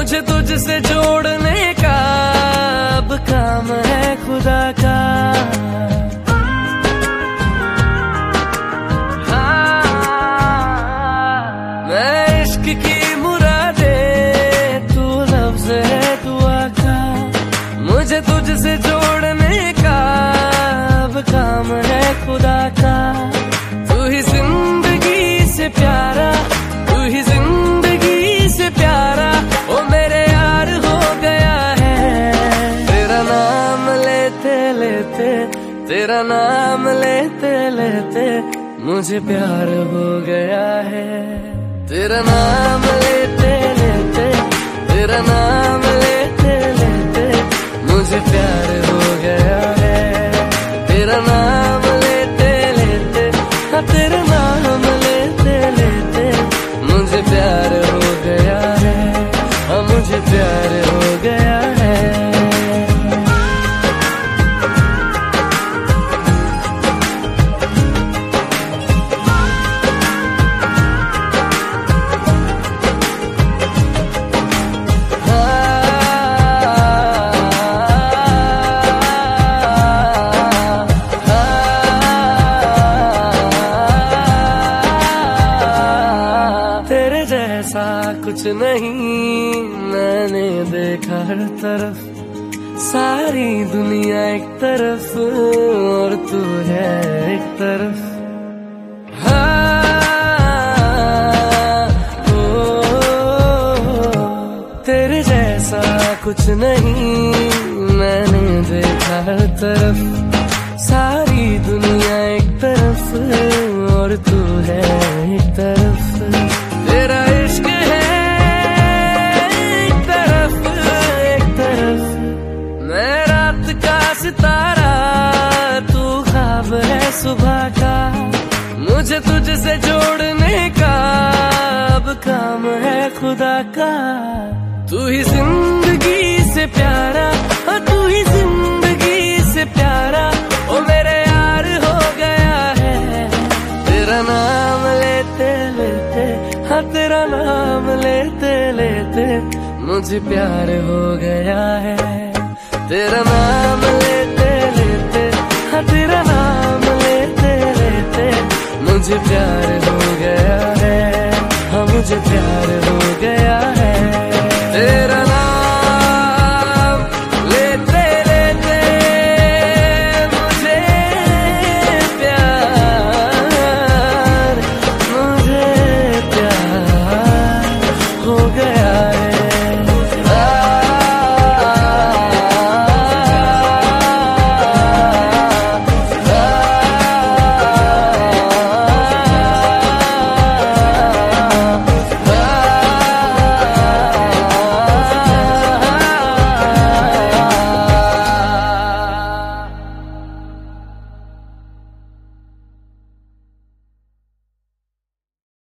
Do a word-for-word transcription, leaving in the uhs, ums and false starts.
मुझे तुझसे जोड़ने का अब काम है खुदा का। मैं इश्क की मुरादे, तू लफ्ज़ है दुआ का। मुझे तुझसे जोड़ने का अब काम है खुदा का। तू ही जिंदगी से प्यारा, तू ही जिंदगी से प्यारा, ओ मेरे यार हो गया है। तेरा नाम लेते लेते, तेरा नाम लेते लेते मुझे प्यार हो गया है। तेरा नाम लेते लेते, तेरा नाम लेते लेते मुझे प्यार हो गया है। तेरा नाम लेते लेते, हाँ तेरा नाम लेते लेते मुझे प्यार हो गया है। हाँ मुझे प्यार हो गया है। ऐसा कुछ नहीं मैंने देखा हर तरफ, सारी दुनिया एक तरफ और तू है एक तरफ। हाँ, ओ, तेरे जैसा कुछ नहीं मैंने देखा हर तरफ, सारी दुनिया एक तरफ और तू है एक तरफ। तेरा इश्क है एक तरफ एक तरफ, मैं रात का सितारा, तू ख्वाब है सुबह का। मुझे तुझसे जोड़ने का अब काम है खुदा का। तू ही जिंदगी से प्यारा, तू ही जिंदगी से प्यारा, ओ मेरे यार हो गया है। तेरा नाम लेते लेते, हाँ तेरा नाम लेते लेते मुझे प्यार हो गया है। तेरा नाम लेते लेते, हाँ तेरा नाम लेते लेते मुझे प्यार हो गया है। हाँ मुझे प्यार हो